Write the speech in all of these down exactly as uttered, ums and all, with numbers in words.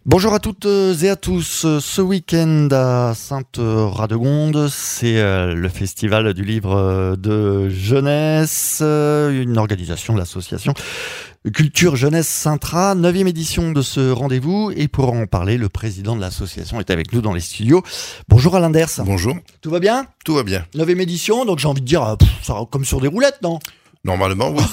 Bonjour à toutes et à tous. Ce week-end à Sainte-Radegonde, c'est le festival du livre de jeunesse, une organisation de l'association Culture Jeunesse Saint-Ra, neuvième édition de ce rendez-vous. Et pour en parler, le président de l'association est avec nous dans les studios. Bonjour Alain Ders. Bonjour. Tout va bien ? Tout va bien. neuvième édition, donc j'ai envie de dire, pff, ça comme sur des roulettes, non ? Normalement, oui.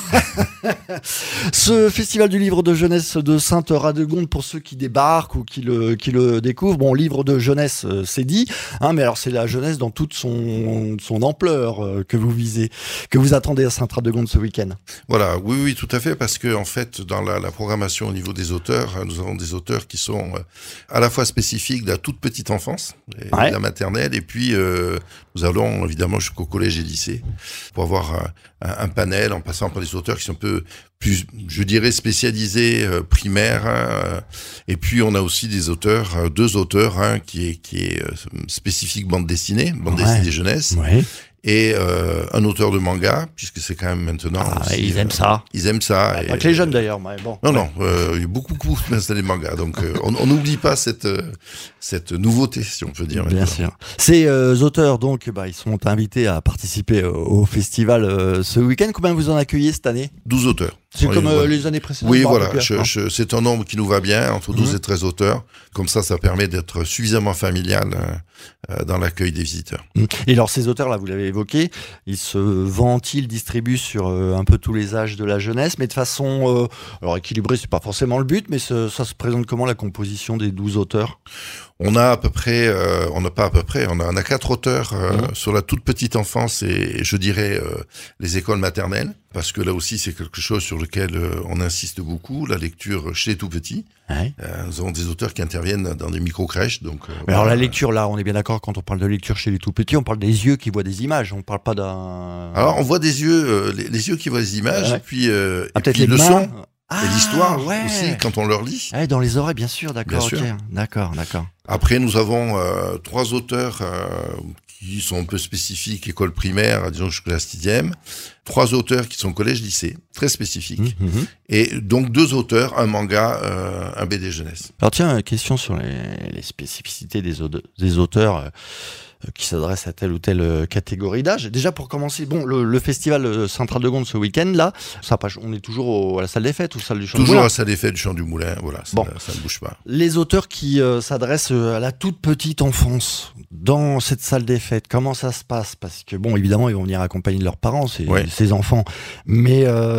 Ce festival du livre de jeunesse de Sainte-Radegonde, pour ceux qui débarquent ou qui le, qui le découvrent, bon, livre de jeunesse, euh, c'est dit, hein, mais alors c'est la jeunesse dans toute son, son ampleur euh, que vous visez, que vous attendez à Sainte-Radegonde ce week-end. Voilà, oui, oui, tout à fait, parce que en fait, dans la, la programmation au niveau des auteurs, nous avons des auteurs qui sont euh, à la fois spécifiques de la toute petite enfance, et ouais. de la maternelle, et puis euh, nous allons évidemment jusqu'au collège et lycée pour avoir un, un, un panel en passant par des auteurs qui sont un peu plus, je dirais, spécialisés, euh, primaires. Hein, et puis on a aussi des auteurs, euh, deux auteurs, hein, qui est qui est euh, spécifique bande dessinée, bande ouais. dessinée jeunesse. Ouais. Et euh, un auteur de manga, puisque c'est quand même maintenant... Ah, aussi, ils aiment euh, ça. Ils aiment ça. Bah, et, pas que les jeunes d'ailleurs, mais bon. Non, ouais. non, euh, il y a beaucoup, beaucoup d'installer des mangas. Donc euh, on n'oublie pas cette, euh, cette nouveauté, si on peut dire. Bien maintenant. sûr. Ces euh, auteurs, donc, bah, ils sont invités à participer euh, au festival euh, ce week-end. Combien vous en accueillez cette année ? douze auteurs. C'est Oui, comme euh, voilà. les années précédentes. Oui, je voilà. plus, Je, hein. je, c'est un nombre qui nous va bien, entre douze mmh. et treize auteurs. Comme ça, ça permet d'être suffisamment familial euh, dans l'accueil des visiteurs. Et alors, ces auteurs-là, vous l'avez évoqué, ils se vendent, ils distribuent sur euh, un peu tous les âges de la jeunesse, mais de façon euh, alors équilibrée, c'est pas forcément le but, mais ce, ça se présente comment la composition des douze auteurs ? On a à peu près, euh, on n'a pas à peu près, on a, on a quatre auteurs euh, mmh. sur la toute petite enfance et je dirais euh, les écoles maternelles, parce que là aussi c'est quelque chose sur lequel euh, on insiste beaucoup, la lecture chez les tout petits. Ouais. Euh, nous avons des auteurs qui interviennent dans des micro-crèches. Donc, euh, alors voilà. La lecture, là, on est bien d'accord, quand on parle de lecture chez les tout petits, on parle des yeux qui voient des images, on parle pas d'un... Alors on voit des yeux, euh, les, les yeux qui voient des images, ouais. et puis, euh, ah, et peut-être puis les le mains. son. Ah, et l'histoire ouais. aussi, quand on leur lit. Ouais, dans les oreilles, bien sûr, d'accord. Bien okay. sûr. D'accord, d'accord. Après, nous avons euh, trois auteurs euh, qui sont un peu spécifiques, école primaire, disons jusqu'à la sixième. Trois auteurs qui sont collège-lycée, très spécifiques. Mmh, mmh. Et donc deux auteurs, un manga, euh, un B D jeunesse. Alors tiens, question sur les, les spécificités des, au- des auteurs euh, qui s'adressent à telle ou telle catégorie d'âge. Déjà pour commencer, bon, le, le festival Sainte-Radegonde ce week-end là, ça pas, on est toujours au, à la salle des fêtes ou salle du Champ toujours du Moulin. Toujours à la salle des fêtes du Champ du Moulin, voilà, ça, bon. ça ne bouge pas. Les auteurs qui euh, s'adressent à la toute petite enfance dans cette salle des fêtes, comment ça se passe ? Parce que bon, évidemment, ils vont venir accompagner leurs parents, ces, ouais. ces enfants, mais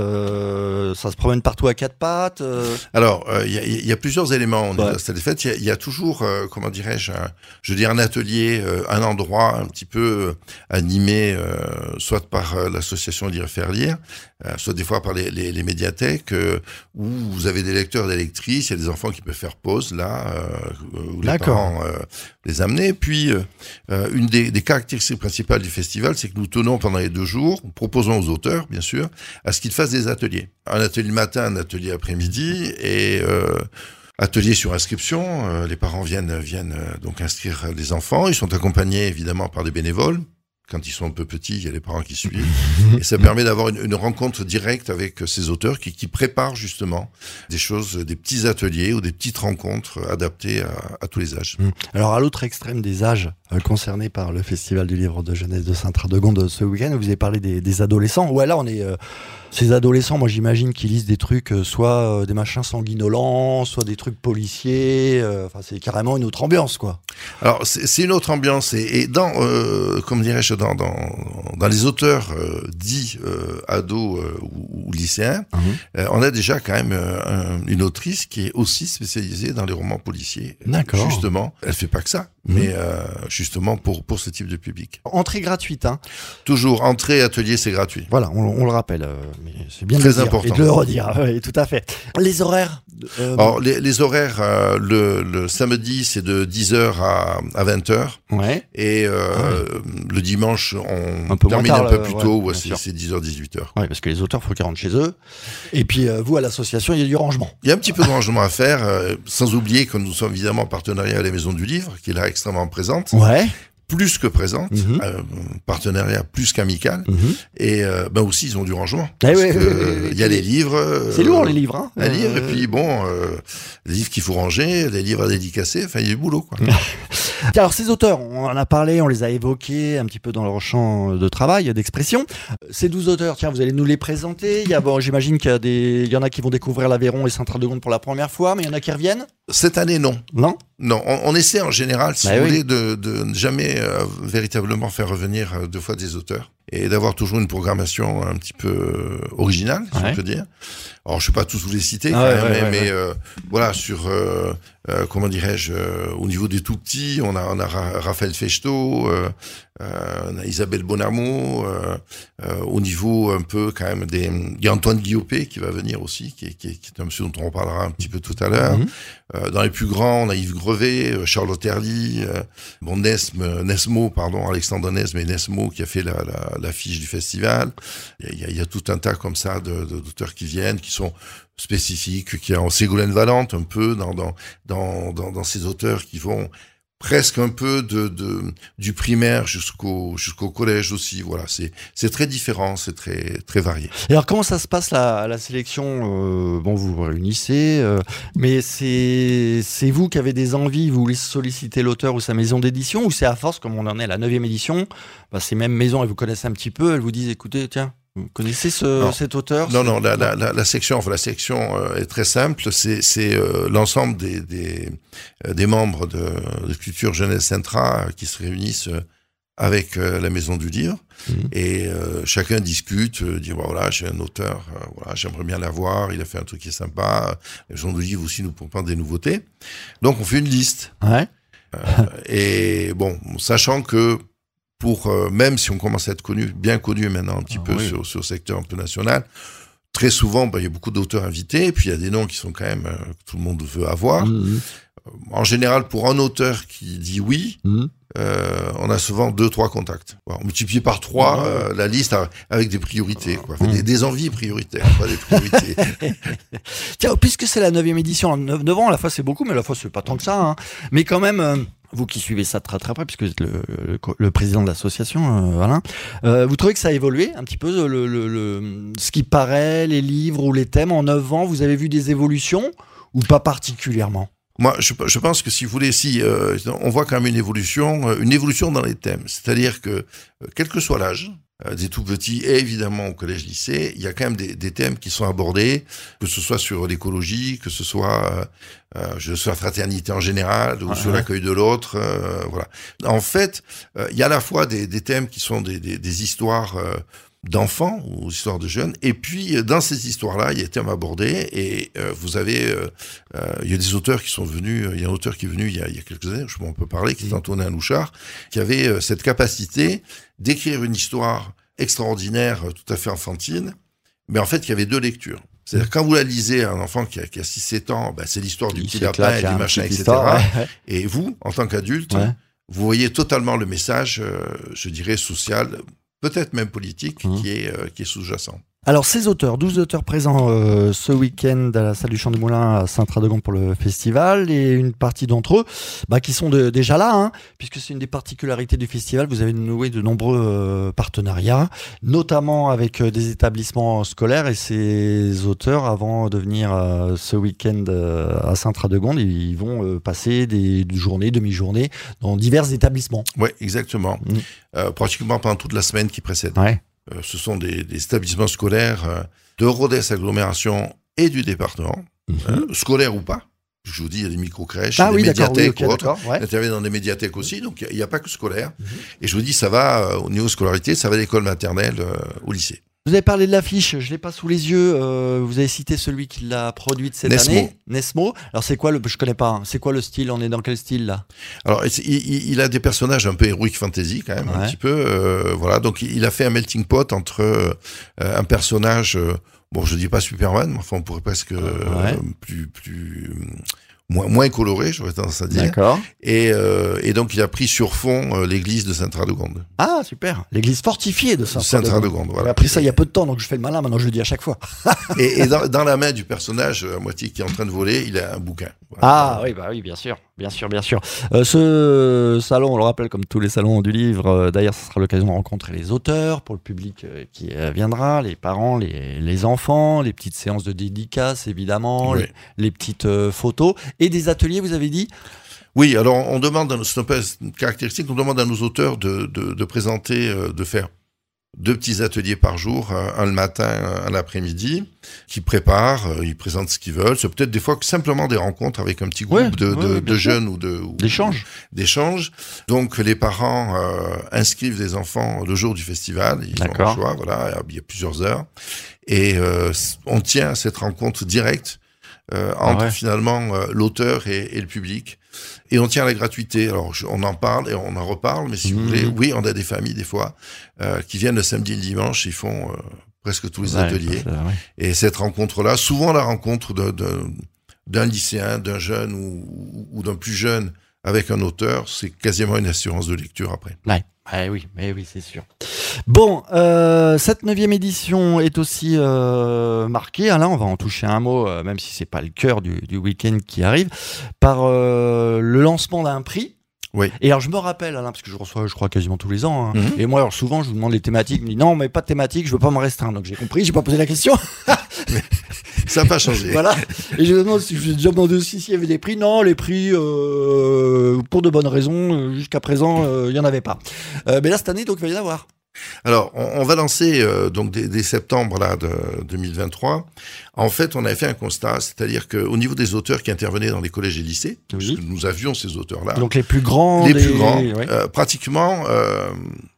euh, ça se promène partout à quatre pattes. Euh... Alors, il euh, y, y a plusieurs éléments ouais. de la salle des fêtes. Il y, y a toujours, euh, comment dirais-je, un, je veux dire un atelier, euh, un endroit un petit peu euh, animé, euh, soit par euh, l'association Lire Faire Lire, euh, soit des fois par les, les, les médiathèques, euh, où vous avez des lecteurs, des lectrices, il y a des enfants qui peuvent faire pause là, euh, où les D'accord. parents euh, les amener. Puis, euh, une des, des caractéristiques principales du festival, c'est que nous tenons pendant les deux jours, nous proposons aux auteurs, bien sûr, à ce qu'ils fassent des ateliers. Un atelier le matin, un atelier après-midi, et euh, atelier sur inscription. Euh, les parents viennent viennent euh, donc inscrire les enfants. Ils sont accompagnés évidemment par des bénévoles. Quand ils sont un peu petits, il y a les parents qui suivent. Et ça permet d'avoir une, une rencontre directe avec ces auteurs qui, qui préparent justement des choses, des petits ateliers ou des petites rencontres adaptées à, à tous les âges. Alors à l'autre extrême des âges euh, concernés par le Festival du livre de jeunesse de Sainte-Radegonde ce week-end, vous avez parlé des, des adolescents. Ouais, là on est... Euh, ces adolescents, moi j'imagine qu'ils lisent des trucs, euh, soit euh, des machins sanguinolents, soit des trucs policiers. Enfin, euh, c'est carrément une autre ambiance, quoi. Alors c'est, c'est une autre ambiance. Et, et dans, euh, comme dirais-je, dans, dans, dans les auteurs euh, dits euh, ados euh, ou, ou lycéens, mmh. euh, on a déjà quand même euh, un, une autrice qui est aussi spécialisée dans les romans policiers. D'accord. Justement, elle fait pas que ça, mmh. mais euh, justement pour pour ce type de public. Entrée gratuite, hein. Toujours entrée, atelier, c'est gratuit. Voilà, on, on le rappelle. Euh, mais c'est bien très de le dire important et de le redire. Oui, tout à fait. Les horaires. Euh... Alors les, les horaires, euh, le, le samedi c'est de dix heures à, à vingt heures. Ouais. Et euh, ouais. le dimanche on un peu termine tard, un peu plus ouais, tôt, ouais, c'est, c'est dix heures dix-huit heures. Oui, parce que les auteurs, il faut qu'ils rentrent chez eux. Et puis euh, vous, à l'association, il y a du rangement. Il y a un petit peu de rangement à faire, euh, sans oublier que nous sommes évidemment en partenariat à la Maison du Livre, qui est là extrêmement présente. Ouais. plus que présente, Mmh. un partenariat plus qu'amical, Mmh. et euh, ben aussi ils ont du rangement. Eh Parce ouais, que, ouais, ouais, euh, il y a les livres. euh, C'est lourd les livres. Hein. Les livres, Euh, et puis bon, euh, les livres qu'il faut ranger, les livres à dédicacer, enfin il y a du boulot quoi. Alors ces auteurs, on en a parlé, on les a évoqués un petit peu dans leur champ de travail, d'expression. Ces douze auteurs, tiens, vous allez nous les présenter. Il y a, bon, j'imagine qu'il y a des, il y en a qui vont découvrir l'Aveyron et Saint-Radegonde pour la première fois, mais il y en a qui reviennent. Cette année non. Non. Non, on, on essaie en général, si Bah vous oui. voulez, de, de ne jamais euh, véritablement faire revenir euh, deux fois des auteurs et d'avoir toujours une programmation un petit peu euh, originale, si Ouais. on peut dire. Alors, je ne vais pas tous vous les citer, Ah quand ouais, même, ouais, mais, ouais, mais ouais. euh, voilà, sur, euh, euh, comment dirais-je, euh, au niveau des tout petits, on a, on a Ra- Raphaël Fechto, euh, euh, on a Isabelle Bonamo, euh, euh, au niveau un peu quand même des... Il y a Antoine Guillopé qui va venir aussi, qui est, qui est, qui est un monsieur dont on parlera un petit peu tout à l'heure. Mhm. Euh, dans les plus grands, on a Yves Grevet, euh, Charlotte Herly, euh, bon, Nesme, euh, Nesmo, pardon, Alexandre Nesme et Nesmo qui a fait la, la, la fiche du festival. Il y, a, il y a tout un tas comme ça de, de, d'auteurs qui viennent, qui sont spécifiques, qui ont Ségolène Valente un peu dans, dans, dans, dans, dans ces auteurs qui vont presque un peu de, de du primaire jusqu'au jusqu'au collège aussi. Voilà, c'est c'est très différent, c'est très très varié. Et alors comment ça se passe la, la sélection euh, Bon, vous vous réunissez, euh, mais c'est c'est vous qui avez des envies, vous voulez solliciter l'auteur ou sa maison d'édition, ou c'est à force, comme on en est à la neuvième édition, bah, ces mêmes maisons, elles vous connaissent un petit peu, elles vous disent, écoutez, tiens, vous connaissez ce, Non. cet auteur Non, c'est- non, la, la, la, la section, enfin, la section euh, est très simple. C'est, c'est euh, l'ensemble des, des, euh, des membres de, de Culture Jeunesse Centra euh, qui se réunissent euh, avec euh, la Maison du Livre. Mhm. Et euh, chacun discute, euh, dit, voilà, j'ai un auteur, euh, voilà, j'aimerais bien l'avoir, il a fait un truc qui est sympa. La Maison du Livre aussi nous propose des nouveautés. Donc, on fait une liste. Ouais. Et bon, sachant que pour euh, même si on commence à être connu, bien connu maintenant un petit Ah, peu oui. sur, sur le secteur un peu national, très souvent, bah, il y a beaucoup d'auteurs invités, et puis il y a des noms qui sont quand même euh, que tout le monde veut avoir. Mhm. En général, pour un auteur qui dit oui, Mhm. euh, on a souvent deux, trois contacts. Voilà, on multiplie par trois Ouais. euh, la liste euh, avec des priorités, quoi. Enfin, Mhm. des, des envies prioritaires, pas des priorités. Tiens, puisque c'est la neuvième édition, neuf ans, à la fois c'est beaucoup, mais à la fois c'est pas tant que ça. Hein. Mais quand même, euh, vous qui suivez ça très très près, puisque vous êtes le, le, le président de l'association, euh, Alain, euh, vous trouvez que ça a évolué un petit peu, le, le, le, ce qui paraît, les livres ou les thèmes en neuf ans, vous avez vu des évolutions ou pas particulièrement? Moi, je, je pense que si vous voulez, si euh, on voit quand même une évolution, euh, une évolution dans les thèmes. C'est-à-dire que, euh, quel que soit l'âge, euh, des tout petits et évidemment au collège-lycée, il y a quand même des, des thèmes qui sont abordés, que ce soit sur l'écologie, que ce soit euh, euh, sur la fraternité en général, ou Ouais, sur ouais. l'accueil de l'autre. Euh, voilà. En fait, euh, il y a à la fois des, des thèmes qui sont des, des, des histoires euh, d'enfants ou histoires de jeunes, et puis dans ces histoires-là, il y a des thèmes abordés, et euh, vous avez, euh, euh, il y a des auteurs qui sont venus, il y a un auteur qui est venu il y a, il y a quelques années, je sais pas, on peut parler, qui est Antonin Louchard, qui avait euh, cette capacité d'écrire une histoire extraordinaire, euh, tout à fait enfantine, mais en fait, il y avait deux lectures. C'est-à-dire, quand vous la lisez à un enfant qui a, qui a six sept ans, bah, c'est l'histoire du Il petit s'éclate, lapin il y et a du un machin, petit et cetera. histoire, ouais, ouais. Et vous, en tant qu'adulte, Ouais. vous voyez totalement le message, euh, je dirais, social, peut-être même politique, Mmh. qui est, euh, qui est sous-jacent. Alors, ces auteurs, douze auteurs présents euh, ce week-end à la salle du Champ des Moulins à Saint-Radegonde pour le festival, et une partie d'entre eux bah, qui sont de, déjà là, hein, puisque c'est une des particularités du festival. Vous avez noué de nombreux euh, partenariats, notamment avec euh, des établissements scolaires, et ces auteurs, avant de venir euh, ce week-end euh, à Saint-Radegonde, ils vont euh, passer des, des journées, demi-journées dans divers établissements. Oui, exactement. Mmh. Euh, pratiquement pendant toute la semaine qui précède. Ouais. Euh, ce sont des, des établissements scolaires euh, de Rodez Agglomération et du département, Mmh. euh, scolaires ou pas. Je vous dis, il y a des micro-crèches, Ah des oui, d'accord, oui, médiathèques ok, ou autres. d'accord, ouais. Ils interviennent dans des médiathèques aussi, donc il n'y a, a pas que scolaire. Mhm. Et je vous dis, ça va, euh, au niveau scolarité, ça va de l'école maternelle euh, au lycée. Vous avez parlé de l'affiche, je ne l'ai pas sous les yeux. Euh, vous avez cité celui qui l'a produite cette Nesmo. année, Nesmo. Alors c'est quoi le, je connais pas. hein. C'est quoi le style? On est dans quel style là? Alors, il, il- il a des personnages un peu heroic fantasy quand même, Ouais. un petit peu. euh, voilà, donc il a fait un melting pot entre euh, un personnage, euh, bon, je dis pas Superman, mais enfin on pourrait presque euh, Ouais. plus plus euh, moins moins coloré, j'aurais tendance à dire. D'accord. Et, euh, et donc il a pris sur fond euh, l'église de Sainte-Radegonde. Ah super. L'église fortifiée de Saint-Radegonde. Sainte-Radegonde, voilà. J'ai appris ça il y a peu de temps, donc je fais le malin. Maintenant je le dis à chaque fois. Et, et dans, dans la main du personnage à moitié qui est en train de voler, il a un bouquin. Voilà. Ah oui, bah oui, bien sûr. Bien sûr, bien sûr. Euh, ce salon, on le rappelle, comme tous les salons du livre, euh, d'ailleurs, ce sera l'occasion de rencontrer les auteurs, pour le public euh, qui euh, viendra, les parents, les, les enfants, les petites séances de dédicaces, évidemment, Oui. les, les petites euh, photos, et des ateliers, vous avez dit ? Oui, alors on demande, à nos, c'est un peu une caractéristique, on demande à nos auteurs de, de, de présenter, euh, de faire deux petits ateliers par jour, un le matin, un l'après-midi, qui préparent, euh, ils présentent ce qu'ils veulent. C'est peut-être des fois que simplement des rencontres avec un petit groupe ouais, de, de, ouais, de jeunes ou de... ou, d'échanges. D'échanges. Donc les parents euh, inscrivent les enfants le jour du festival, ils D'accord. ont le choix, voilà, il y a plusieurs heures. Et euh, on tient à cette rencontre directe euh, entre ah ouais. finalement euh, l'auteur et, et le public. Et on tient à la gratuité. Alors, je, on en parle et on en reparle, mais si mmh. vous voulez, oui, on a des familles, des fois, euh, qui viennent le samedi et le dimanche, ils font euh, presque tous les ouais, ateliers. Ça, ouais. Et cette rencontre-là, souvent la rencontre de, de, d'un lycéen, d'un jeune ou, ou, ou d'un plus jeune avec un auteur, c'est quasiment une assurance de lecture après. Ouais. Ah oui, mais oui, c'est sûr. Bon, euh, cette neuvième édition est aussi euh, marquée, hein, là on va en toucher un mot, euh, même si c'est pas le cœur du, du week-end qui arrive, par euh, le lancement d'un prix. Oui. Et alors je me rappelle, Alain, parce que je reçois, je crois, quasiment tous les ans, hein, mm-hmm. et moi alors souvent je vous demande les thématiques, je me dis non, mais pas de thématique, je veux pas me restreindre, donc j'ai compris, j'ai pas posé la question. Ça n'a pas changé. Voilà. Et je me demande si je déjà demandé aussi s'il y avait des prix. Non, les prix, euh, pour de bonnes raisons, jusqu'à présent, il euh, n'y en avait pas. Euh, mais là, cette année, donc, il va y en avoir. Alors, on, on va lancer, euh, donc, dès, dès septembre là, de deux mille vingt-trois. En fait, on avait fait un constat, c'est-à-dire qu'au niveau des auteurs qui intervenaient dans les collèges et lycées, oui. parce que nous avions ces auteurs-là. Donc, les plus grands. Les des... plus grands. Oui. Euh, pratiquement, euh,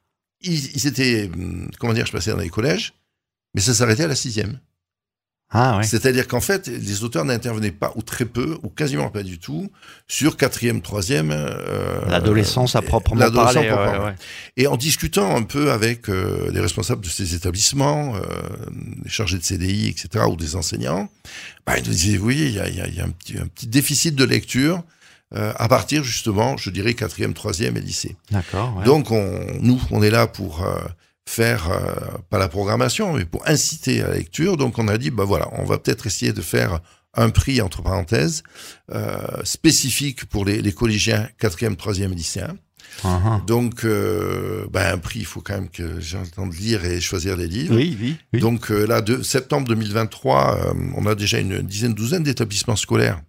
ils, ils étaient, comment dire, je passais dans les collèges, mais ça s'arrêtait à la sixième. Ah, ouais. C'est-à-dire qu'en fait, les auteurs n'intervenaient pas, ou très peu, ou quasiment pas du tout, sur quatrième, troisième... Euh, l'adolescence à proprement l'adolescence parler. Proprement. Ouais, ouais. Et en discutant un peu avec euh, les responsables de ces établissements, euh, les chargés de C D I, et cetera, ou des enseignants, bah, ils nous disaient, oui, il y a, y a, y a un, petit, un petit déficit de lecture euh, à partir, justement, je dirais, quatrième, troisième et lycée. D'accord. Ouais. Donc, on, nous, on est là pour... Euh, faire, euh, pas la programmation, mais pour inciter à la lecture. Donc, on a dit, bah voilà, on va peut-être essayer de faire un prix, entre parenthèses, euh, spécifique pour les, les collégiens quatrième, troisième lycéens. Uh-huh. Donc, euh, bah, un prix, il faut quand même que j'ai le temps de lire et choisir les livres. Oui, oui. oui. Donc, euh, là, de septembre deux mille vingt-trois, euh, on a déjà une dizaine, douzaine d'établissements scolaires,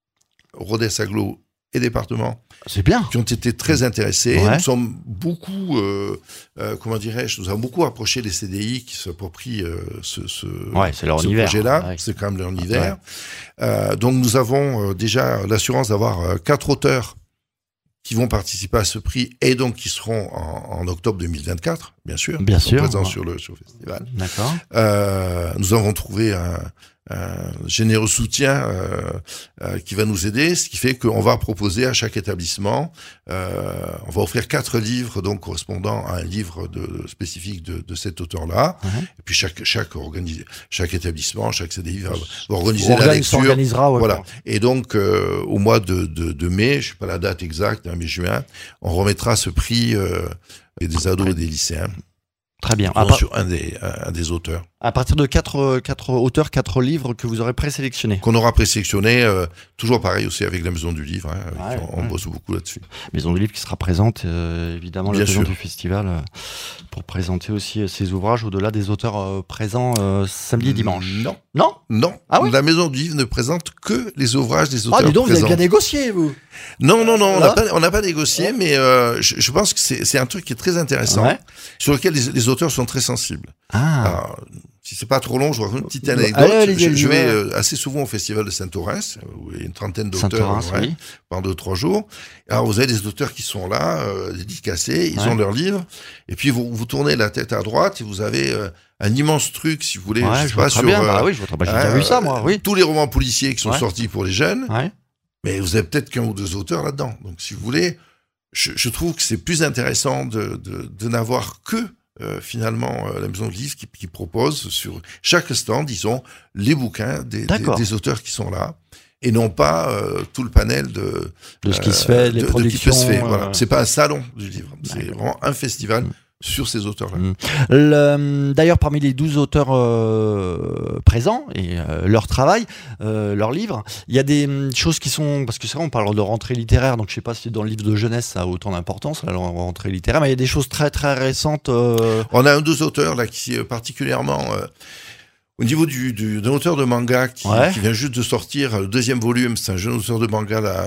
Rodez, Agglo et départements. C'est bien. Qui ont été très intéressés. Ouais. Nous sommes beaucoup, euh, euh, comment dirais-je, nous avons beaucoup approché les C D I qui s'approprient euh, ce, ce, ouais, c'est leur ce univers. projet-là. Ouais. C'est quand même leur univers. Ouais. Euh, donc nous avons euh, déjà l'assurance d'avoir euh, quatre auteurs qui vont participer à ce prix et donc qui seront en, en octobre deux mille vingt-quatre, bien sûr. Bien sûr. Présents ouais. sur le, sur le festival. D'accord. Euh, nous avons trouvé un, un généreux soutien euh, euh, qui va nous aider, ce qui fait qu'on va proposer à chaque établissement, euh, on va offrir quatre livres donc correspondant à un livre de, spécifique de, de cet auteur-là. Uh-huh. Et puis chaque chaque organi- chaque établissement, chaque C D I va, va organiser Organise, la lecture. S'organisera, ouais, voilà. Quoi. Et donc euh, au mois de, de, de mai, je sais pas la date exacte, hein, mais juin, on remettra ce prix euh, des ados et des lycéens. Très bien. À part... sur un des, un des auteurs. À partir de quatre, quatre auteurs, quatre livres que vous aurez présélectionnés. Qu'on aura présélectionnés, euh, toujours pareil aussi avec la Maison du Livre, hein, ouais, on, on ouais. bosse beaucoup là-dessus. Maison du Livre qui sera présente, euh, évidemment, Bien l'occasion sûr. du festival, euh, pour présenter aussi euh, ses ouvrages au-delà des auteurs euh, présents euh, samedi et dimanche. Non. Non Non. Ah oui la Maison du Livre ne présente que les ouvrages des auteurs Ah, dis donc, présents. vous avez bien négocié, vous. Non, non, non, on Là n'a pas, on n'a pas négocié, ouais. mais euh, je, je pense que c'est, c'est un truc qui est très intéressant, ouais. sur lequel les, les auteurs sont très sensibles. Ah. Alors, si c'est pas trop long, je vous raconte une petite anecdote. Allez, allez, je, allez, je vais ouais. euh, assez souvent au festival de Saint-Orens, où il y a une trentaine d'auteurs ouais, oui. pendant deux, trois jours. Alors, vous avez des auteurs qui sont là, euh, dédicacés, ils ouais. ont leurs livres, et puis vous, vous tournez la tête à droite et vous avez euh, un immense truc, si vous voulez, ouais, je sais je pas, vois sur... Bien. Euh, bah oui, je vois, bah, j'ai déjà euh, vu ça, moi, oui. Tous les romans policiers qui sont ouais. sortis pour les jeunes, ouais. mais vous avez peut-être qu'un ou deux auteurs là-dedans. Donc, si vous voulez, je, je trouve que c'est plus intéressant de, de, de n'avoir que Euh, finalement euh, la Maison du Livre qui, qui propose sur chaque stand, disons, les bouquins des, des, des auteurs qui sont là et non pas euh, tout le panel de de ce qui euh, se fait, les de, productions. De qui peut se faire, euh... voilà. C'est pas un salon du livre, c'est ouais. vraiment un festival mmh. sur ces auteurs-là. Mmh. Le, d'ailleurs, parmi les douze auteurs euh, présents et euh, leur travail, euh, leurs livres, il y a des hum, choses qui sont... Parce que c'est vrai, on parle de rentrée littéraire, donc je ne sais pas si dans le livre de jeunesse ça a autant d'importance, la rentrée littéraire, mais il y a des choses très très récentes. Euh... On a un deux auteurs là qui est particulièrement... Euh, Au niveau du, du, d'un auteur de manga qui, ouais. qui vient juste de sortir le deuxième volume, c'est un jeune auteur de manga là,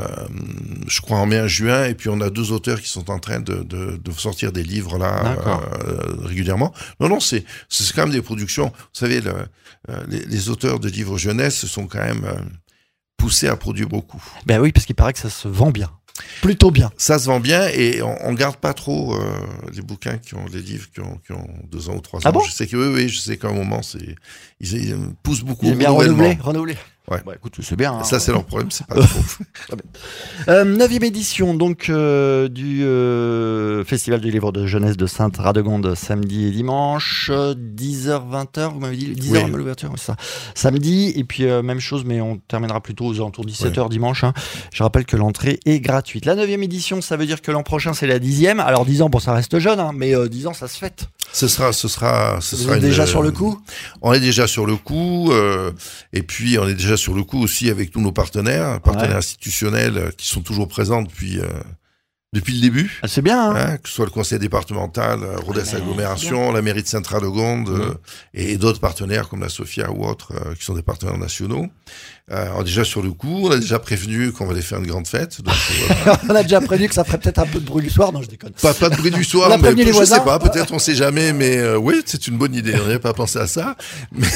je crois en mai, en juin, et puis on a deux auteurs qui sont en train de, de, de sortir des livres là euh, régulièrement. Non, non, c'est, c'est quand même des productions. Vous savez, le, euh, les, les auteurs de livres jeunesse sont quand même euh, poussés à produire beaucoup. Ben oui, parce qu'il paraît que ça se vend bien. Plutôt bien. Ça se vend bien et on, on garde pas trop euh, les bouquins qui ont les livres qui ont, qui ont deux ans ou trois ans. Ah bon? Je sais que oui, oui, je sais qu'à un moment c'est ils, ils poussent beaucoup. Ils aiment bien renouveler, renouveler. Ouais. Bah, écoute, c'est bien. Hein, ça, c'est leur problème, c'est pas trop. euh, neuvième édition donc euh, du euh, Festival du livre de jeunesse de Sainte-Radegonde, samedi et dimanche, dix heures vingt heures, vous m'avez dit dix heures oui. À l'ouverture, c'est ça. Samedi, et puis euh, même chose, mais on terminera plutôt aux alentours de dix-sept heures oui. Dimanche. Hein. Je rappelle que l'entrée est gratuite. La neuvième édition, ça veut dire que l'an prochain, c'est la dixième. Alors dix ans, bon, ça reste jeune, hein, mais euh, dix ans, ça se fête. Ce sera, ce sera, ce vous sera êtes une, déjà euh, sur le coup. On est déjà sur le coup, euh, et puis on est déjà sur le coup aussi avec tous nos partenaires, partenaires ouais. institutionnels euh, qui sont toujours présents depuis euh, depuis le début. Ah, c'est bien. Hein. Hein, que ce soit le conseil départemental, euh, Rodez ah, Agglomération, la mairie de Sainte-Radegonde mmh. euh, et d'autres partenaires comme la Sophia ou autres euh, qui sont des partenaires nationaux. Euh, on est déjà sur le coup, on a déjà prévenu qu'on va aller faire une grande fête. Donc, voilà. On a déjà prévenu que ça ferait peut-être un peu de bruit du soir, non je déconne. Pas, pas de bruit du soir, mais je voisins. sais pas, peut-être on sait jamais, mais euh, oui, c'est une bonne idée, on n'avait pas pensé à ça. Mais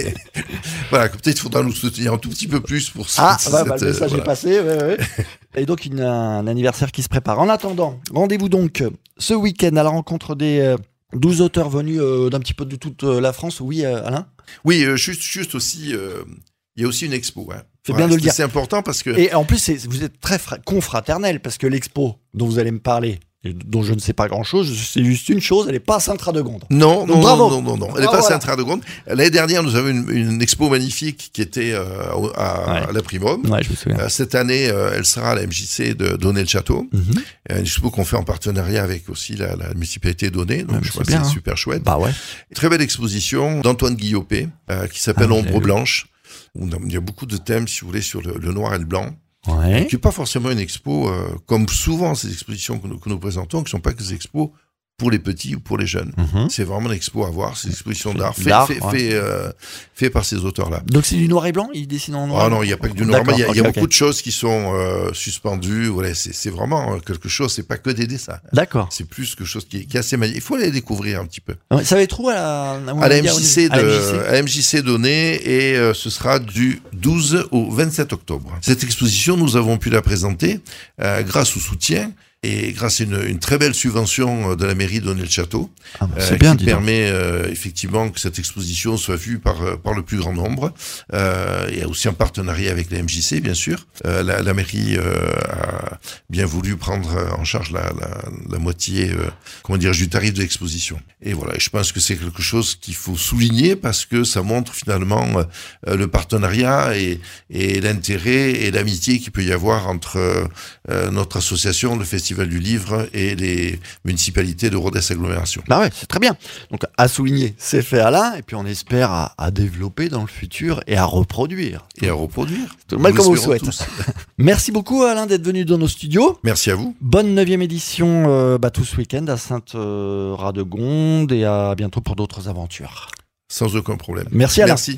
voilà, peut-être il faudra nous soutenir un tout petit peu plus pour ah, cette... Ah, bah, bah, le message voilà. est passé, ouais, ouais. Et donc une, un anniversaire qui se prépare. En attendant, rendez-vous donc ce week-end à la rencontre des euh, douze auteurs venus euh, d'un petit peu de toute euh, la France. Oui, euh, Alain ? Oui, euh, juste, juste aussi... Euh... Il y a aussi une expo. Hein. C'est ouais, bien de le dire. C'est important parce que... Et en plus, c'est, vous êtes très fra- confraternel parce que l'expo dont vous allez me parler, et dont je ne sais pas grand-chose, c'est juste une chose, elle n'est pas à Sainte-Radegonde. Non, non, bravo. non, non, non, elle n'est pas à voilà. Sainte-Radegonde. L'année dernière, nous avons une, une expo magnifique qui était euh, à, ouais. à la Primaume. Ouais, je me souviens. Euh, cette année, euh, elle sera à la M J C de Donnay-le-Château. Mm-hmm. Une expo qu'on fait en partenariat avec aussi la, la municipalité de Donnay. Donc, ouais, je crois que c'est hein. super chouette. Bah ouais. Très belle exposition d'Antoine Guillopé, euh, qui s'appelle ah, Ombre Blanche. Il y a beaucoup de thèmes, si vous voulez, sur le, le noir et le blanc. Ouais. Qui n'est pas forcément une expo, euh, comme souvent ces expositions que nous, que nous présentons, qui ne sont pas que des expos pour les petits ou pour les jeunes. Mm-hmm. C'est vraiment une expo à voir, c'est une exposition d'art, fait, fait, ouais. fait, euh, fait par ces auteurs-là. Donc c'est du noir et blanc, ils dessinent en noir? Ah non, il n'y a pas que du noir et blanc, il y a, okay, y a okay. beaucoup de choses qui sont euh, suspendues, voilà, c'est, c'est vraiment quelque chose, c'est pas que des dessins. D'accord. C'est plus quelque chose qui est, qui est assez magnifique. Il faut aller découvrir un petit peu. Ouais, ça va être où à la, à la M J C de, à la M J C, à la M J C Donnay, et euh, ce sera du douze au vingt-sept octobre. Cette exposition, nous avons pu la présenter euh, grâce au soutien et grâce à une, une très belle subvention de la mairie de Donnay-le-Château, ah bah, euh, bien, qui permet euh, effectivement que cette exposition soit vue par, par le plus grand nombre. Euh, et aussi en partenariat avec la M J C, bien sûr. Euh, la, la mairie euh, a bien voulu prendre en charge la, la, la moitié, euh, comment dire, du tarif de l'exposition. Et voilà, et je pense que c'est quelque chose qu'il faut souligner parce que ça montre finalement euh, le partenariat et, et l'intérêt et l'amitié qu'il peut y avoir entre euh, notre association, le Festival du Livre et les municipalités de Rodez Agglomération. Bah ouais, c'est très bien. Donc à souligner, c'est fait Alain, et puis on espère à, à développer dans le futur et à reproduire. Et à reproduire. Tout le mal comme on le souhaite. Merci beaucoup Alain d'être venu dans nos studios. Merci à vous. Bonne neuvième édition euh, bah, tout ce week-end à Sainte-Radegonde et à bientôt pour d'autres aventures. Sans aucun problème. Merci Alain. Merci.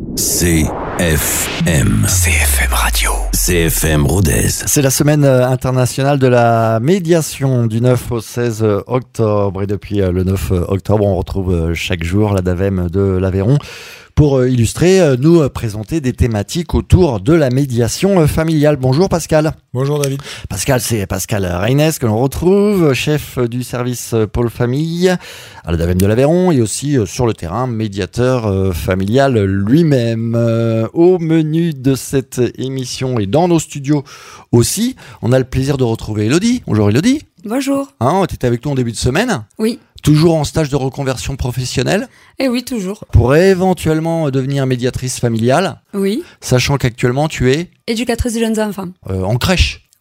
C F M. C F M Radio. C F M Rodez. C'est la semaine internationale de la médiation du neuf au seize octobre. Et depuis le neuf octobre, on retrouve chaque jour la DAVEM de l'Aveyron pour illustrer, nous présenter des thématiques autour de la médiation familiale. Bonjour Pascal. Bonjour David. Pascal, c'est Pascal Reynès que l'on retrouve, chef du service Pôle Famille à la DAVEM de l'Aveyron et aussi sur le terrain, médiateur familial lui-même. Au menu de cette émission et dans nos studios aussi, on a le plaisir de retrouver Elodie. Bonjour Elodie. Bonjour. Hein, tu étais avec nous en début de semaine ? Oui. Toujours en stage de reconversion professionnelle ? Eh oui, toujours. Pour éventuellement devenir médiatrice familiale ? Oui. Sachant qu'actuellement tu es ? Éducatrice de jeunes enfants. Euh, en crèche ?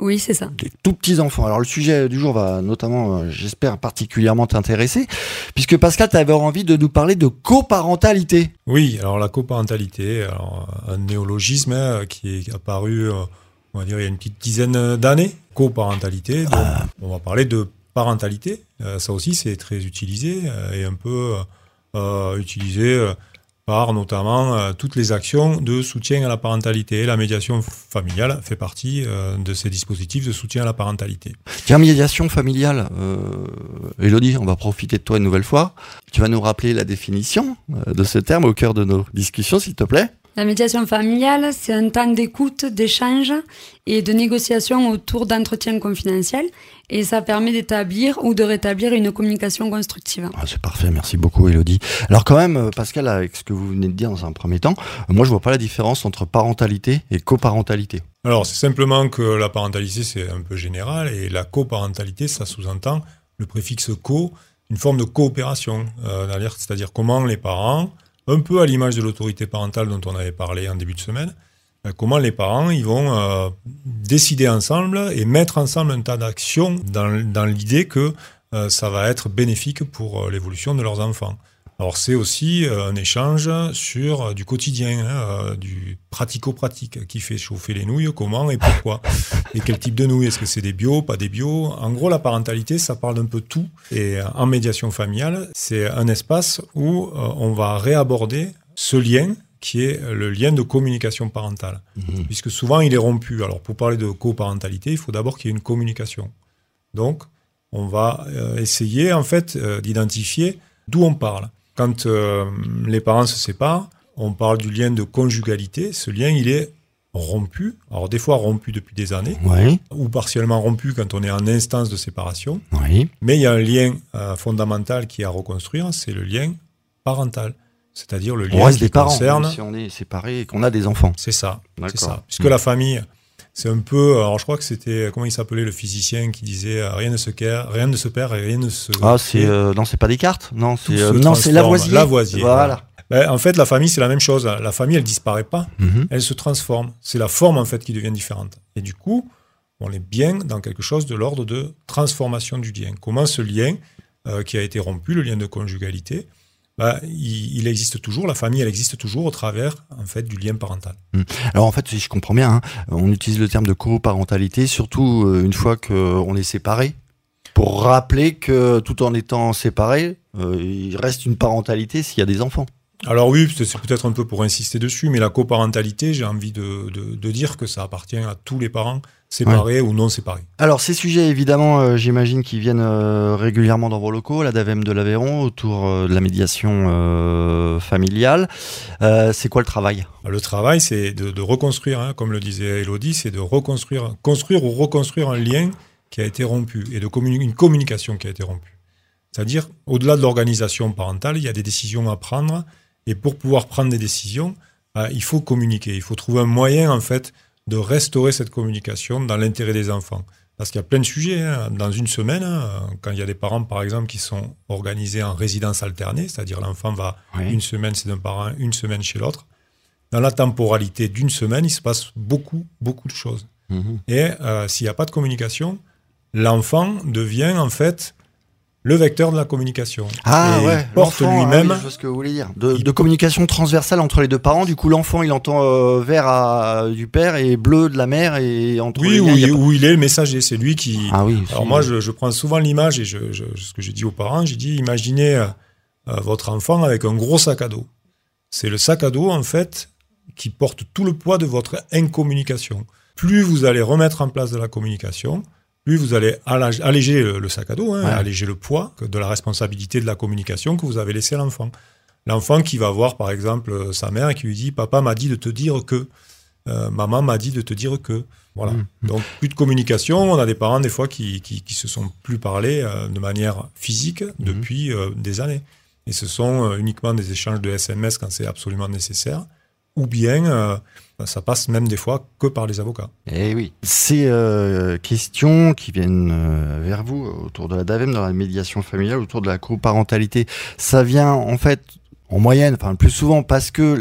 Oui, c'est ça. Des tout petits enfants. Alors le sujet du jour va notamment, euh, j'espère, particulièrement t'intéresser, puisque Pascal, tu avais envie de nous parler de coparentalité. Oui, alors la coparentalité, alors, un néologisme hein, qui est apparu, euh, on va dire, il y a une petite dizaine d'années. Coparentalité, donc ah. on va parler de parentalité. Euh, ça aussi, c'est très utilisé euh, et un peu euh, utilisé... Euh, par notamment euh, toutes les actions de soutien à la parentalité. La médiation familiale fait partie euh, de ces dispositifs de soutien à la parentalité. Tiens, médiation familiale, euh, Élodie, on va profiter de toi une nouvelle fois. Tu vas nous rappeler la définition euh, de ce terme au cœur de nos discussions, s'il te plaît. La médiation familiale, c'est un temps d'écoute, d'échange et de négociation autour d'entretiens confidentiels. Et ça permet d'établir ou de rétablir une communication constructive. Ah, c'est parfait, merci beaucoup Élodie. Alors quand même, Pascal, avec ce que vous venez de dire dans un premier temps, moi je vois pas la différence entre parentalité et coparentalité. Alors c'est simplement que la parentalité c'est un peu général et la coparentalité ça sous-entend le préfixe co, une forme de coopération. Euh, c'est-à-dire comment les parents, un peu à l'image de l'autorité parentale dont on avait parlé en début de semaine, comment les parents ils vont euh, décider ensemble et mettre ensemble un tas d'actions dans, dans l'idée que euh, ça va être bénéfique pour euh, l'évolution de leurs enfants. Alors c'est aussi euh, un échange sur euh, du quotidien, hein, euh, du pratico-pratique, qui fait chauffer les nouilles, comment et pourquoi. Et quel type de nouilles, est-ce que c'est des bio, pas des bio. En gros, la parentalité, ça parle d'un peu tout. Et euh, en médiation familiale, c'est un espace où euh, on va réaborder ce lien qui est le lien de communication parentale. Mmh. Puisque souvent, il est rompu. Alors, pour parler de coparentalité, il faut d'abord qu'il y ait une communication. Donc, on va euh, essayer, en fait, euh, d'identifier d'où on parle. Quand euh, les parents se séparent, on parle du lien de conjugalité. Ce lien, il est rompu. Alors, des fois, rompu depuis des années. Oui. Ou partiellement rompu quand on est en instance de séparation. Oui. Mais il y a un lien euh, fondamental qui est à reconstruire, c'est le lien parental. C'est-à-dire le lien on reste qui des parents, concerne... même si on est séparés et qu'on a des enfants. C'est ça, D'accord. c'est ça. Puisque mmh. la famille, c'est un peu... Alors je crois que c'était... Comment il s'appelait le physicien qui disait euh, rien ne se perd, rien ne se perd et rien ne se... Ah, c'est... Euh, non, c'est pas Descartes. Non, c'est, euh, non, transforme. c'est Lavoisier. Lavoisier. Voilà. Ben, en fait, la famille, c'est la même chose. La famille, elle disparaît pas. Mmh. Elle se transforme. C'est la forme, en fait, qui devient différente. Et du coup, on est bien dans quelque chose de l'ordre de transformation du lien. Comment ce lien euh, qui a été rompu, le lien de conjugalité... Bah, il, il existe toujours, la famille, elle existe toujours au travers, en fait, du lien parental. Alors, en fait, si je comprends bien, hein, on utilise le terme de coparentalité, surtout euh, une fois qu'on est séparé, pour rappeler que tout en étant séparé, euh, il reste une parentalité s'il y a des enfants. Alors oui, c'est peut-être un peu pour insister dessus, mais la coparentalité, j'ai envie de, de, de dire que ça appartient à tous les parents, séparés ouais. ou non séparés. Alors ces sujets, évidemment, euh, j'imagine qu'ils viennent euh, régulièrement dans vos locaux, la DAVEM de l'Aveyron, autour euh, de la médiation euh, familiale. Euh, c'est quoi le travail ? Le travail, c'est de, de reconstruire, hein, comme le disait Élodie, c'est de reconstruire, construire ou reconstruire un lien qui a été rompu, et de communi- une communication qui a été rompue. C'est-à-dire, au-delà de l'organisation parentale, il y a des décisions à prendre. Et pour pouvoir prendre des décisions, euh, il faut communiquer. Il faut trouver un moyen, en fait, de restaurer cette communication dans l'intérêt des enfants. Parce qu'il y a plein de sujets. Hein. Dans une semaine, hein, quand il y a des parents, par exemple, qui sont organisés en résidence alternée, c'est-à-dire l'enfant va oui. une semaine chez un parent, une semaine chez l'autre, dans la temporalité d'une semaine, il se passe beaucoup, beaucoup de choses. Mmh. Et euh, s'il n'y a pas de communication, l'enfant devient, en fait... le vecteur de la communication. Ah et ouais, il porte lui-même... Ah oui, je vois ce que vous voulez dire. De, il... de communication transversale entre les deux parents. Du coup, l'enfant, il entend euh, vert à, du père et bleu de la mère. Et entre oui, les où, liens, il, a... où il est le messager. C'est lui qui... Ah oui. Alors moi, je, je prends souvent l'image et je, je, ce que j'ai dit aux parents, j'ai dit, imaginez euh, votre enfant avec un gros sac à dos. C'est le sac à dos, en fait, qui porte tout le poids de votre incommunication. Plus vous allez remettre en place de la communication... plus vous allez alléger le sac à dos, hein, ouais. alléger le poids de la responsabilité de la communication que vous avez laissé à l'enfant. L'enfant qui va voir, par exemple, sa mère et qui lui dit « Papa m'a dit de te dire que euh, »,« Maman m'a dit de te dire que ». Voilà. Mmh. Donc, plus de communication. On a des parents, des fois, qui, qui, qui se sont plus parlé euh, de manière physique mmh. depuis euh, des années. Et ce sont euh, uniquement des échanges de S M S quand c'est absolument nécessaire. Ou bien, euh, ça passe même des fois que par les avocats. Eh oui. Ces euh, questions qui viennent euh, vers vous, autour de la DAVEM, dans la médiation familiale, autour de la coparentalité, ça vient en fait, en moyenne, enfin le plus souvent, parce que les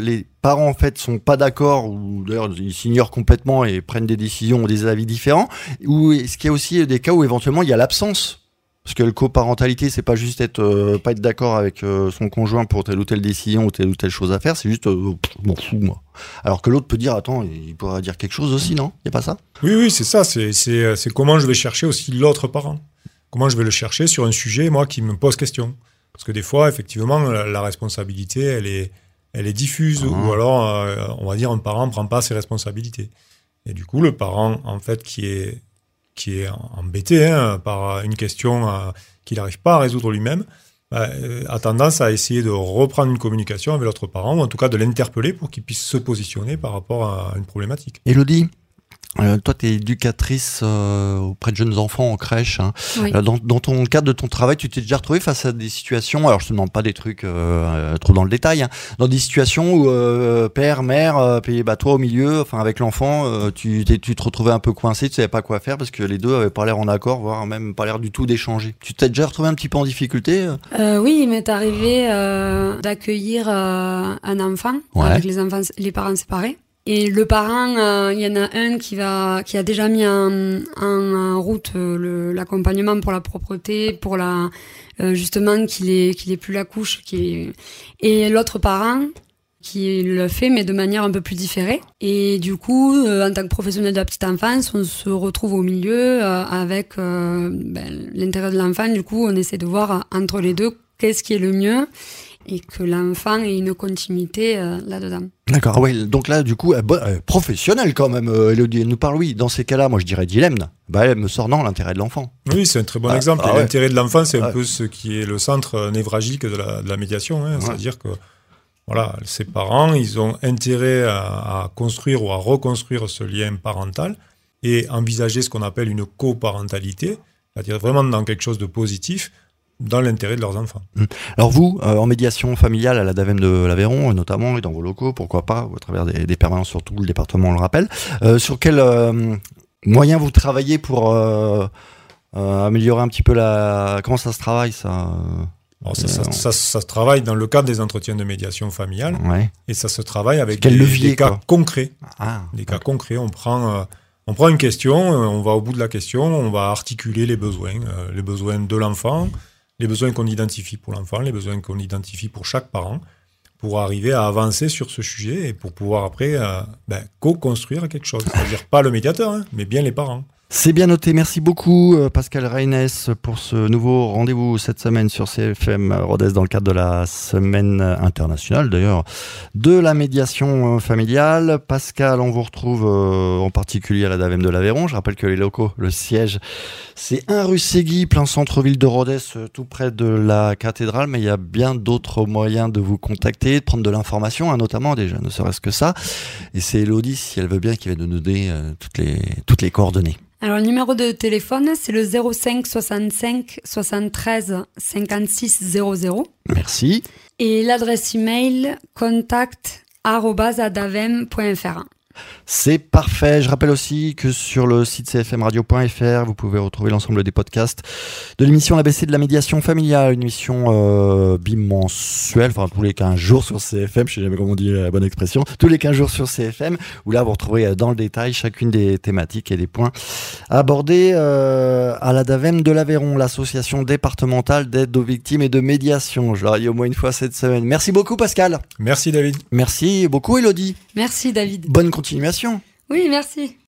parents en fait sont pas d'accord ou d'ailleurs ils s'ignorent complètement et prennent des décisions ou des avis différents, ou est-ce qu'il y a aussi des cas où éventuellement il y a l'absence? Parce que le coparentalité, c'est pas juste être euh, pas être d'accord avec euh, son conjoint pour telle ou telle décision ou telle ou telle chose à faire, c'est juste euh, pff, m'en fous moi. Alors que l'autre peut dire attends, il pourra dire quelque chose aussi, non? Il y a pas ça? Oui, oui, c'est ça. C'est, c'est, c'est comment je vais chercher aussi l'autre parent. Comment je vais le chercher sur un sujet, moi, qui me pose question. Parce que des fois, effectivement, la, la responsabilité, elle est, elle est diffuse, mmh. ou alors, euh, on va dire, un parent ne prend pas ses responsabilités. Et du coup, le parent, en fait, qui est qui est embêté hein, par une question euh, qu'il n'arrive pas à résoudre lui-même, bah, euh, a tendance à essayer de reprendre une communication avec l'autre parent, ou en tout cas de l'interpeller pour qu'il puisse se positionner par rapport à une problématique. Élodie, euh, toi tu es éducatrice euh, auprès de jeunes enfants en crèche. Hein. Oui. Euh, dans, dans ton cadre de ton travail, tu t'es déjà retrouvée face à des situations, alors je te demande pas des trucs euh, trop dans le détail, hein, dans des situations où euh, père, mère, euh, puis bah, toi au milieu, enfin avec l'enfant, euh, tu, tu te retrouvais un peu coincé, tu savais pas quoi faire parce que les deux avaient pas l'air en accord, voire même pas l'air du tout d'échanger. Tu t'es déjà retrouvé un petit peu en difficulté? euh, Oui, il m'est arrivé euh, d'accueillir euh, un enfant ouais. avec les enfants, les parents séparés. Et le parent, il euh, y en a un qui va, qui a déjà mis en, en, en route euh, le, l'accompagnement pour la propreté, pour la euh, justement qu'il ait, qu'il ait plus la couche, qu'il ait... et l'autre parent qui le fait mais de manière un peu plus différée. Et du coup, euh, en tant que professionnel de la petite enfance, on se retrouve au milieu euh, avec euh, ben, l'intérêt de l'enfant. Du coup, on essaie de voir euh, entre les deux qu'est-ce qui est le mieux, et que l'enfant ait une continuité euh, là-dedans. D'accord, oui. Donc là, du coup, euh, euh, professionnel quand même, euh, Élodie, elle nous parle, oui. Dans ces cas-là, moi je dirais dilemme. Bah, elle me sort non, l'intérêt de l'enfant. Oui, c'est un très bon ah, exemple. Ah, et ouais. l'intérêt de l'enfant, c'est ouais. un peu ce qui est le centre névralgique de la, de la médiation. Hein. Ouais. C'est-à-dire que voilà, ses parents, ils ont intérêt à, à construire ou à reconstruire ce lien parental et envisager ce qu'on appelle une coparentalité, c'est-à-dire vraiment dans quelque chose de positif, dans l'intérêt de leurs enfants. Alors vous, euh, en médiation familiale à la DAVEM de l'Aveyron, notamment, et dans vos locaux, pourquoi pas, à travers des, des permanences sur tout le département, on le rappelle, euh, sur quels euh, moyens vous travaillez pour euh, euh, améliorer un petit peu la... Comment ça se travaille, ça Alors ça, ça, ça, ça se travaille dans le cadre des entretiens de médiation familiale, ouais. et ça se travaille avec Quel des, levier, des cas quoi. concrets. Ah, des cas concrets, on prend... Euh, On prend une question, on va au bout de la question, on va articuler les besoins, euh, les besoins de l'enfant, les besoins qu'on identifie pour l'enfant, les besoins qu'on identifie pour chaque parent, pour arriver à avancer sur ce sujet et pour pouvoir après euh, ben, co-construire quelque chose. C'est-à-dire pas le médiateur, hein, mais bien les parents. C'est bien noté. Merci beaucoup, Pascal Reines, pour ce nouveau rendez-vous cette semaine sur C F M Rodez dans le cadre de la semaine internationale, d'ailleurs, de la médiation familiale. Pascal, on vous retrouve euh, en particulier à la DAVEM de l'Aveyron. Je rappelle que les locaux, le siège, c'est un rue Ségui, plein centre-ville de Rodez, tout près de la cathédrale. Mais il y a bien d'autres moyens de vous contacter, de prendre de l'information, hein, notamment déjà, ne serait-ce que ça. Et c'est Élodie, si elle veut bien, qui va nous donner euh, toutes les, toutes les coordonnées. Alors, le numéro de téléphone, c'est le zéro cinq soixante-cinq soixante-treize cinquante-six zéro zéro. Merci. Et l'adresse email, contact arobase adavem point f r. C'est parfait. Je rappelle aussi que sur le site c f m radio point f r, vous pouvez retrouver l'ensemble des podcasts de l'émission l'A B C de la médiation familiale, une émission euh, bimensuelle, enfin tous les quinze jours sur C F M, je sais jamais comment on dit la bonne expression, tous les quinze jours sur C F M, où là vous retrouverez dans le détail chacune des thématiques et des points abordés euh, à la DAVEM de l'Aveyron, l'association départementale d'aide aux victimes et de médiation. Je l'aurai dit au moins une fois cette semaine. Merci beaucoup Pascal. Merci David. Merci beaucoup Élodie. Merci David. Bonne continuation. Oui, merci.